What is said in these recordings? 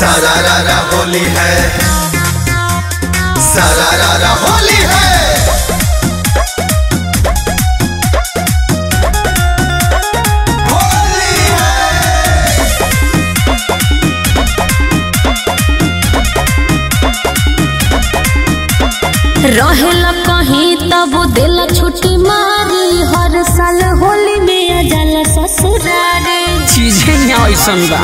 सारारा होली है, सारारा होली है। रहेला कहीं तब दिल छुट्टी मारी, हर साल होली में आ जाला ससुरारे। चीजें यहाँ ऐसा बा।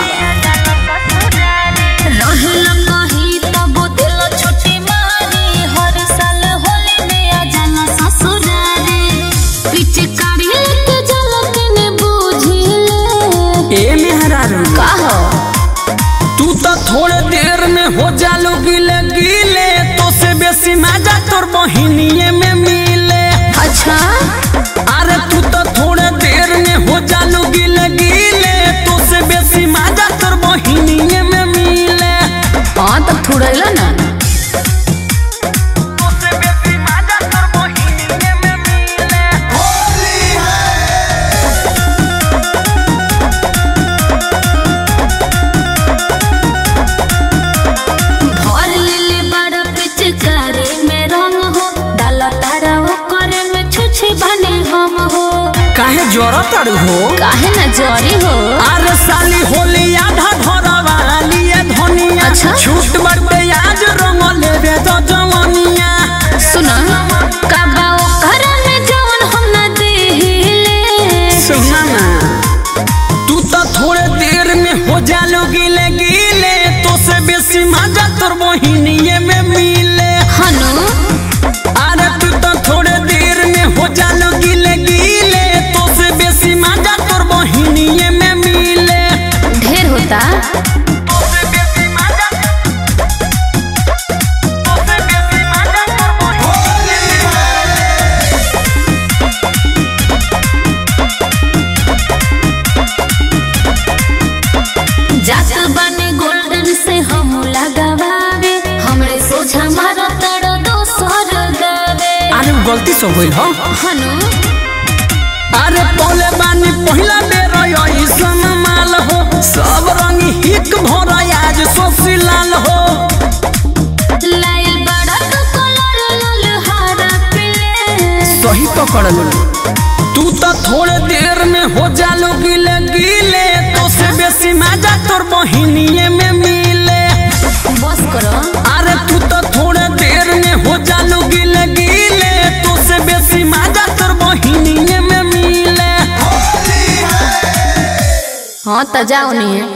रहेला कहीं तब दिल छुट्टी मारी, हर साल होली में आ जाला ससुरारे। पिचकारी लेके जाला केने बुझिले। ए मेहरा का हो तू तो थोड़े देर में हो जालो गिले गिले, तो से बेसी मजा तोर बहिनिये में मिले। अच्छा अरे तू तो थोड़े देर में हो जालो गिले गिले, तो से बेसी मजा तोर बहिनिये में मिले। हाँ तो थोड़ा ना तो से बेसी मजा तोर बहिनिये में मिले। होली है, भर लेले बड़ा पिचकारी में रंग हो, डाला तारा हो करे में छुछे बने हम हो। काहे जरूरत अड़ हो? काहे ना जरी हो? अरे साली होली आधा घरवा लिए धनिया। अच्छा? छूट बरते आज रंग लेबे तो जवानिया। सुना काबा ओ घर में जवन हम ना देहिले। सुना ना तू तो थोड़े देर में हो जालो गिले गिले, तो से बेसी मजा तोर बहिनिये में मिले। हनु अरे तू तो थोड़े देर में हो जालो गिले गिले, तो से बेसी मजा तोर बहिनिये में मिले। ढेर होता तो से बेसी मजा, तो से बेसी मजा तोर बहिनिये में मिले। जात बने गोल्डन से हम लगावे, हमरे सोझा मारो तड़ दोसर गावे। अरे गलती से होइल हो। हनु अरे पौले बानी पहिला बेर ऐसन माल हो, सब रंग हिक भर आज सोसी लाल हो। लाइल बड़ा तो कलर लाल हरा पीले। सही पकड़ लो। तू तो थोड़े देर में हो जालो गिले गिले, तो से बेसी मजा तोर बहिनिये में मिले। बस करो अरे तू तो थोड़े देर में हो जालो गिले गिले, तो से बेसी मजा तोर बहिनिये में मिले। हाँ तो जाओ नहीं है।